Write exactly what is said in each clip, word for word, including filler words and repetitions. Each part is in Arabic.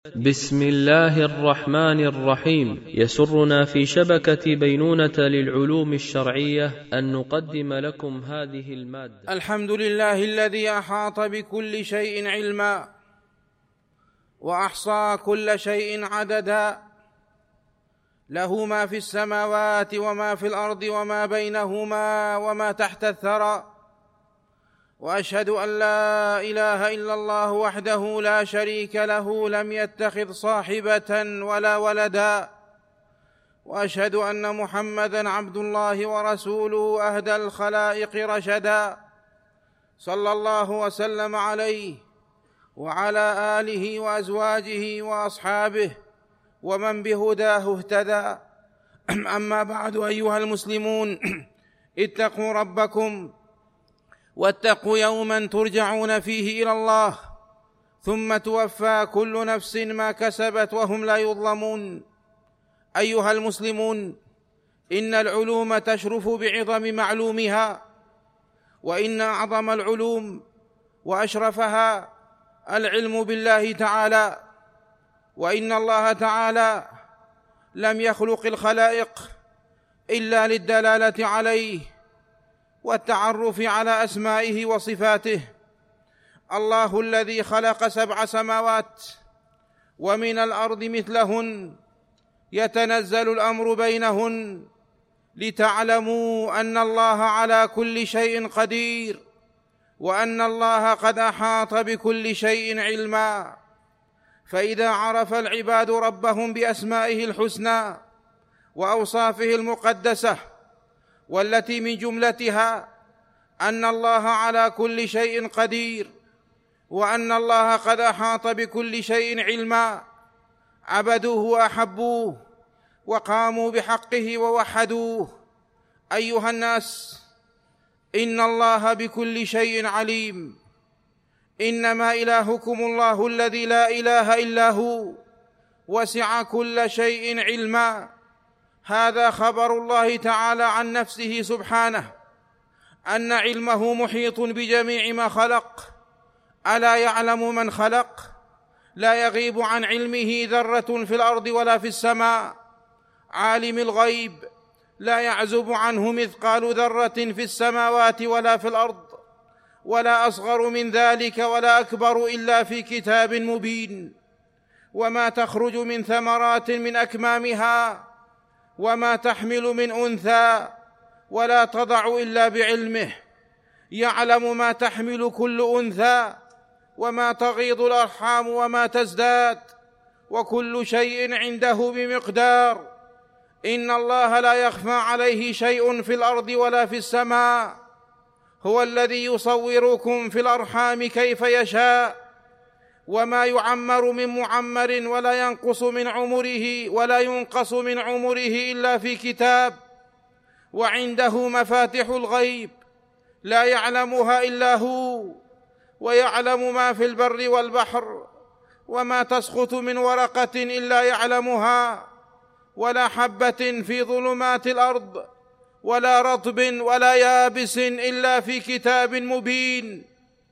بسم الله الرحمن الرحيم. يسرنا في شبكة بينونة للعلوم الشرعية أن نقدم لكم هذه المادة. الحمد لله الذي أحاط بكل شيء علما وأحصى كل شيء عددا، له ما في السماوات وما في الأرض وما بينهما وما تحت الثرى، وأشهد أن لا إله إلا الله وحده لا شريك له لم يتخذ صاحبة ولا ولدا، وأشهد أن محمدًا عبد الله ورسوله أهدى الخلائق رشدا، صلى الله وسلم عليه وعلى آله وأزواجه وأصحابه ومن بهداه اهتدى. أما بعد، أيها المسلمون، اتقوا ربكم واتقوا يوما ترجعون فيه إلى الله، ثم توفى كل نفس ما كسبت وهم لا يظلمون. أيها المسلمون، إن العلوم تشرف بعظم معلومها، وإن أعظم العلوم وأشرفها العلم بالله تعالى، وإن الله تعالى لم يخلق الخلائق إلا للدلالة عليه والتعرف على أسمائه وصفاته. الله الذي خلق سبع سماوات ومن الأرض مثلهن، يتنزل الأمر بينهن لتعلموا أن الله على كل شيء قدير، وأن الله قد أحاط بكل شيء علما. فإذا عرف العباد ربهم بأسمائه الحسنى وأوصافه المقدسة، والتي من جملتها أن الله على كل شيء قدير، وأن الله قد أحاط بكل شيء علما، عبدوه وأحبوه وقاموا بحقه ووحدوه. أيها الناس، إن الله بكل شيء عليم. إنما إلهكم الله الذي لا إله إلا هو، وسع كل شيء علما. هذا خبر الله تعالى عن نفسه سبحانه، أن علمه محيط بجميع ما خلق. ألا يعلم من خلق؟ لا يغيب عن علمه ذرة في الأرض ولا في السماء. عالم الغيب لا يعزب عنه مثقال ذرة في السماوات ولا في الأرض، ولا أصغر من ذلك ولا أكبر إلا في كتاب مبين. وما تخرج من ثمرات من أكمامها، وما تحمل من أنثى ولا تضع إلا بعلمه. يعلم ما تحمل كل أنثى، وما تغيض الأرحام وما تزداد، وكل شيء عنده بمقدار. إن الله لا يخفى عليه شيء في الأرض ولا في السماء. هو الذي يصوركم في الأرحام كيف يشاء، وما يعمر من معمر ولا ينقص من عمره ولا ينقص من عمره إلا في كتاب. وعنده مفاتح الغيب لا يعلمها إلا هو، ويعلم ما في البر والبحر، وما تسقط من ورقة إلا يعلمها، ولا حبة في ظلمات الأرض، ولا رطب ولا يابس إلا في كتاب مبين.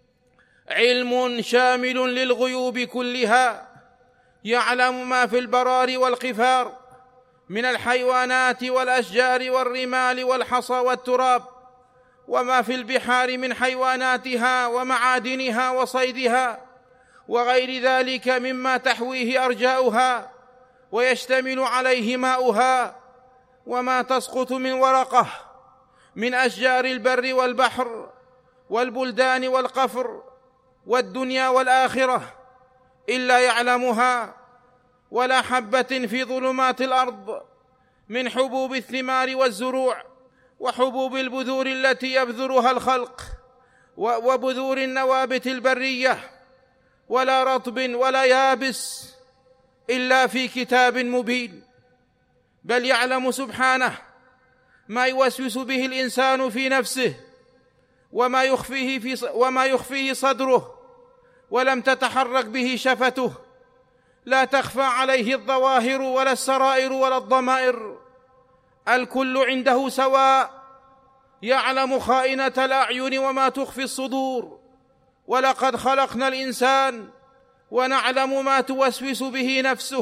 علم شامل للغيوب كلها، يعلم ما في البرار والقفار من الحيوانات والأشجار والرمال والحصى والتراب، وما في البحار من حيواناتها ومعادنها وصيدها، وغير ذلك مما تحويه أرجاؤها ويشتمل عليه ماؤها. وما تسقط من ورقة من أشجار البر والبحر والبلدان والقفر والدنيا والآخرة إلا يعلمها، ولا حبة في ظلمات الأرض من حبوب الثمار والزروع، وحبوب البذور التي يبذرها الخلق، وبذور النوابت البرية، ولا رطب ولا يابس إلا في كتاب مبين. بل يعلم سبحانه ما يوسوس به الإنسان في نفسه، وما يخفيه, في وما يخفيه صدره، ولم تتحرك به شفته. لا تخفى عليه الظواهر ولا السرائر ولا الضمائر، الكل عنده سواء. يعلم خائنة الأعين وما تخفي الصدور. ولقد خلقنا الإنسان ونعلم ما توسوس به نفسه،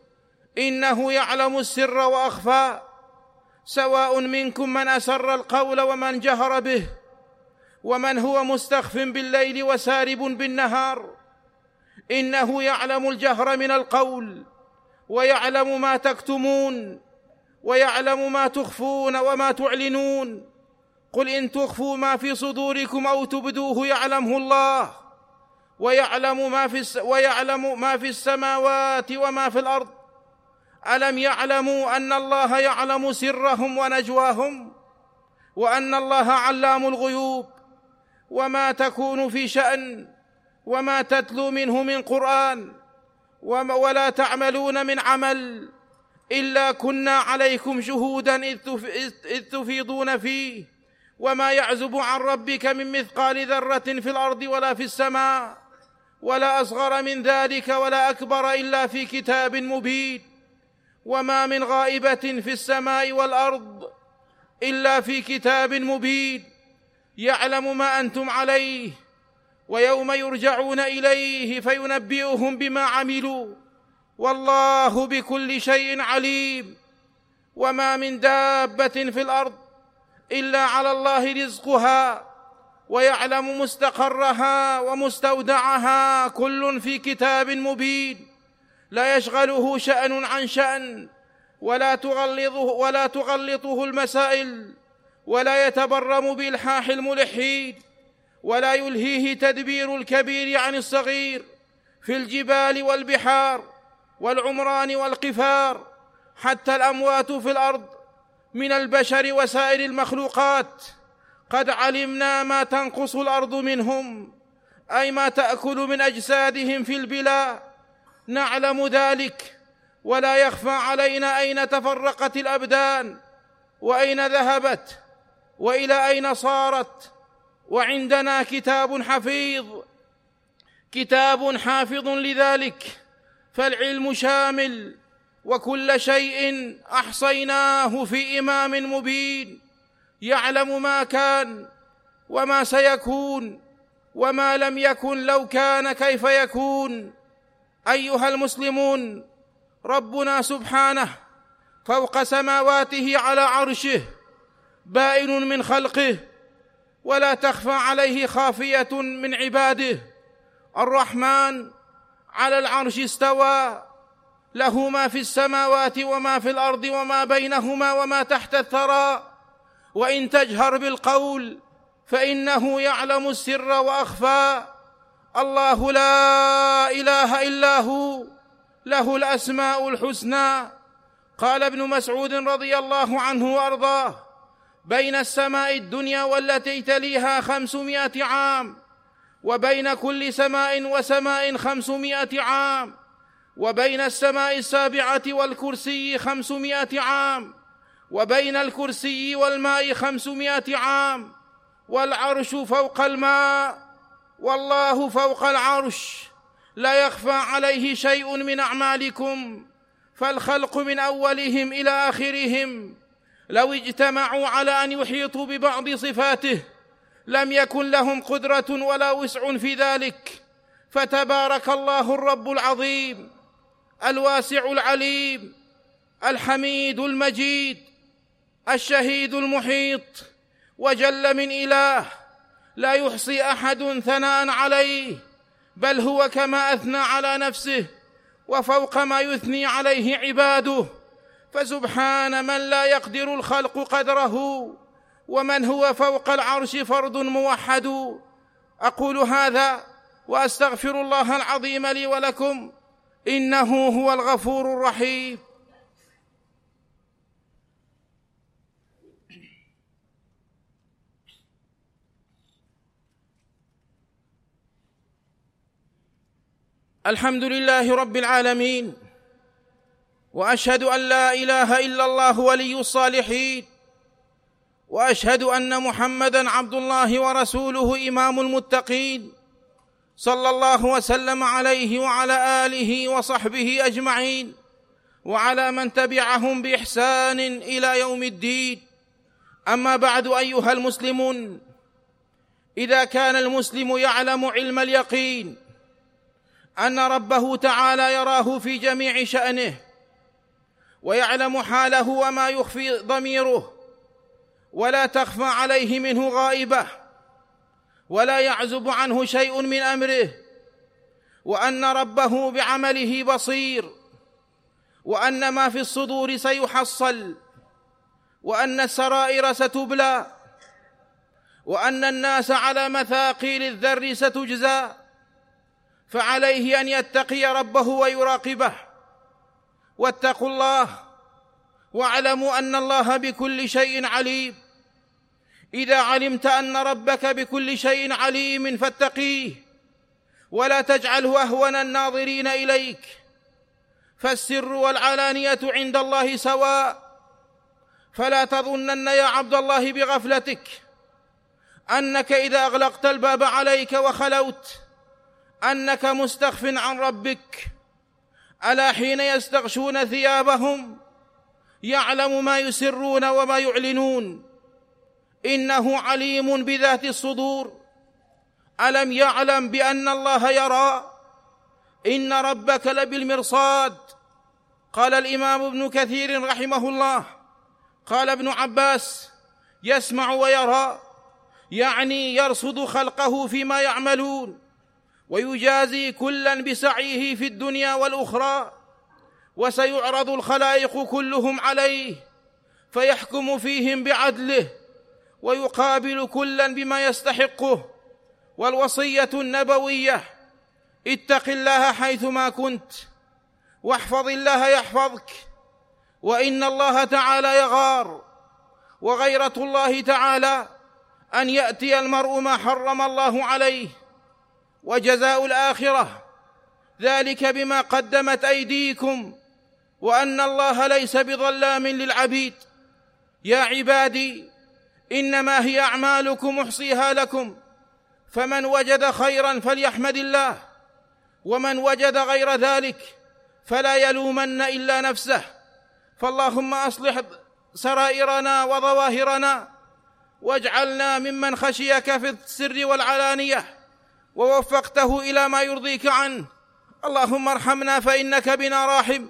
إنه يعلم السر وأخفى. سواء منكم من أسر القول ومن جهر به، ومن هو مستخف بالليل وسارب بالنهار. إنه يعلم الجهر من القول، ويعلم ما تكتمون، ويعلم ما تخفون وما تعلنون. قل إن تخفوا ما في صدوركم أو تبدوه يعلمه الله، ويعلم ما في الس... ويعلم ما في السماوات وما في الأرض. ألم يعلموا أن الله يعلم سرهم ونجواهم، وأن الله علام الغيوب؟ وما تكون في شأن، وما تتلو منه من قرآن، ولا تعملون من عمل إلا كنا عليكم شهودا إذ تفيضون فيه، وما يعزب عن ربك من مثقال ذرة في الأرض ولا في السماء، ولا أصغر من ذلك ولا أكبر إلا في كتاب مبين. وما من غائبة في السماء والأرض إلا في كتاب مبين. يعلم ما أنتم عليه، ويوم يرجعون إليه فينبئهم بما عملوا، والله بكل شيء عليم. وما من دابة في الأرض إلا على الله رزقها، ويعلم مستقرها ومستودعها، كل في كتاب مبين. لا يشغله شأن عن شأن، ولا تغلظه, ولا تغلطه المسائل، ولا يتبرم بإلحاح الملحين، ولا يلهيه تدبير الكبير عن الصغير في الجبال والبحار والعمران والقفار، حتى الأموات في الأرض من البشر وسائر المخلوقات. قد علمنا ما تنقص الأرض منهم، أي ما تأكل من أجسادهم في البلا، نعلم ذلك، ولا يخفى علينا أين تفرقت الأبدان، وأين ذهبت، وإلى أين صارت. وعندنا كتاب حفيظ، كتاب حافظ لذلك، فالعلم شامل، وكل شيء أحصيناه في إمام مبين. يعلم ما كان وما سيكون، وما لم يكن لو كان كيف يكون. أيها المسلمون، ربنا سبحانه فوق سماواته على عرشه، بائن من خلقه، ولا تخفى عليه خافية من عباده. الرحمن على العرش استوى، له ما في السماوات وما في الأرض وما بينهما وما تحت الثرى. وإن تجهر بالقول فإنه يعلم السر وأخفى. الله لا إله إلا هو، له الأسماء الحسنى. قال ابن مسعود رضي الله عنه وأرضاه: بين السماء الدنيا والتي تليها خمسمائة عام، وبين كل سماء وسماء خمسمائة عام، وبين السماء السابعة والكرسي خمسمائة عام، وبين الكرسي والماء خمسمائة عام، والعرش فوق الماء، والله فوق العرش، لا يخفى عليه شيء من أعمالكم. فالخلق من أولهم إلى آخرهم لو اجتمعوا على أن يحيطوا ببعض صفاته لم يكن لهم قدرة ولا وسع في ذلك. فتبارك الله الرب العظيم الواسع العليم الحميد المجيد الشهيد المحيط، وجل من إله لا يحصي أحد ثناء عليه، بل هو كما أثنى على نفسه وفوق ما يثني عليه عباده. فسبحان من لا يقدر الخلق قدره، ومن هو فوق العرش فرد موحد. أقول هذا وأستغفر الله العظيم لي ولكم، إنه هو الغفور الرحيم. الحمد لله رب العالمين، وأشهد أن لا إله إلا الله ولي الصالحين، وأشهد أن محمدًا عبد الله ورسوله إمام المتقين، صلى الله وسلم عليه وعلى آله وصحبه أجمعين، وعلى من تبعهم بإحسان إلى يوم الدين. أما بعد، أيها المسلمون، إذا كان المسلم يعلم علم اليقين أن ربه تعالى يراه في جميع شأنه، ويعلم حاله وما يخفي ضميره، ولا تخفى عليه منه غائبة، ولا يعزب عنه شيء من أمره، وأن ربه بعمله بصير، وأن ما في الصدور سيحصل، وأن السرائر ستبلى، وأن الناس على مثاقيل الذر ستجزى. فعليه أن يتقي ربه ويراقبه. واتقوا الله واعلموا أن الله بكل شيء عليم. إذا علمت أن ربك بكل شيء عليم فاتقيه، ولا تجعله أهون الناظرين إليك، فالسر والعلانية عند الله سواء. فلا تظنن يا عبد الله بغفلتك أنك إذا أغلقت الباب عليك وخلوت أنك مستخف عن ربك. ألا حين يستغشون ثيابهم يعلم ما يسرون وما يعلنون، إنه عليم بذات الصدور. ألم يعلم بأن الله يرى؟ إن ربك لبالمرصاد. قال الإمام ابن كثير رحمه الله: قال ابن عباس: يسمع ويرى، يعني يرصد خلقه فيما يعملون، ويجازي كلا بسعيه في الدنيا والأخرى، وسيعرض الخلائق كلهم عليه فيحكم فيهم بعدله، ويقابل كلا بما يستحقه. والوصية النبوية: اتق الله حيثما كنت، واحفظ الله يحفظك، وإن الله تعالى يغار. وغيرة الله تعالى أن يأتي المرء ما حرم الله عليه. وجزاء الآخرة ذلك بما قدمت أيديكم، وأن الله ليس بظلام للعبيد. يا عبادي إنما هي أعمالكم أحصيها لكم، فمن وجد خيرا فليحمد الله، ومن وجد غير ذلك فلا يلومن إلا نفسه. فاللهم أصلح سرائرنا وظواهرنا، واجعلنا ممن خشيك في السر والعلانية ووفقته إلى ما يرضيك عنه. اللهم ارحمنا فإنك بنا راحم،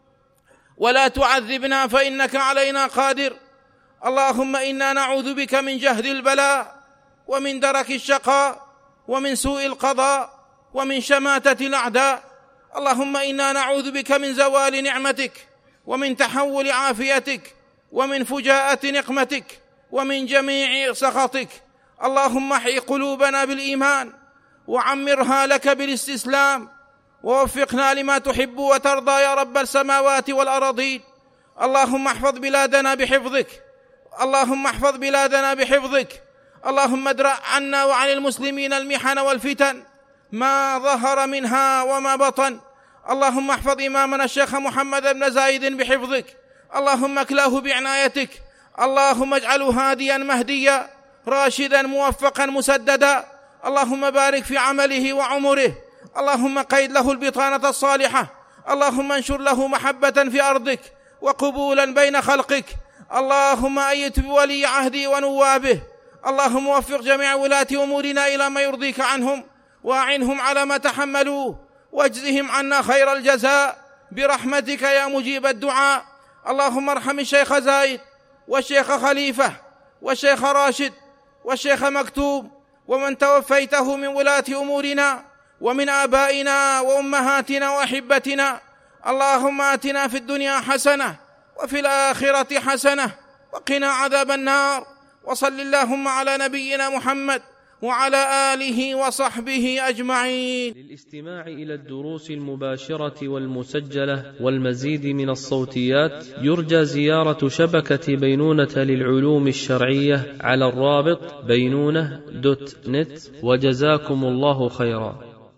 ولا تعذبنا فإنك علينا قادر. اللهم إنا نعوذ بك من جهد البلاء، ومن درك الشقاء، ومن سوء القضاء، ومن شماتة الأعداء. اللهم إنا نعوذ بك من زوال نعمتك، ومن تحول عافيتك، ومن فجاءة نقمتك، ومن جميع سخطك. اللهم احي قلوبنا بالإيمان، وعمرها لك بالاستسلام، ووفقنا لما تحب وترضى يا رب السماوات والأراضين. اللهم احفظ بلادنا بحفظك، اللهم احفظ بلادنا بحفظك. اللهم ادرأ عنا وعن المسلمين المحن والفتن ما ظهر منها وما بطن. اللهم احفظ إمامنا الشيخ محمد بن زايد بحفظك، اللهم اكلاه بعنايتك. اللهم اجعله هاديا مهديا راشدا موفقا مسددا. اللهم بارك في عمله وعمره، اللهم قيد له البطانة الصالحة. اللهم انشر له محبة في أرضك وقبولا بين خلقك. اللهم أيد بولي عهدي ونوابه. اللهم وفق جميع ولاة أمورنا إلى ما يرضيك عنهم، وأعنهم على ما تحملوه، واجزهم عنا خير الجزاء برحمتك يا مجيب الدعاء. اللهم ارحم الشيخ زايد، والشيخ خليفة، والشيخ راشد، والشيخ مكتوب، ومن توفيته من ولاة أمورنا، ومن آبائنا وأمهاتنا وأحبتنا. اللهم آتنا في الدنيا حسنة، وفي الآخرة حسنة، وقنا عذاب النار. وصل اللهم على نبينا محمد وعلى آله وصحبه أجمعين. للاستماع إلى الدروس المباشرة والمسجلة والمزيد من الصوتيات يرجى زيارة شبكة بينونة للعلوم الشرعية على الرابط بينونة دوت نت. وجزاكم الله خيرا.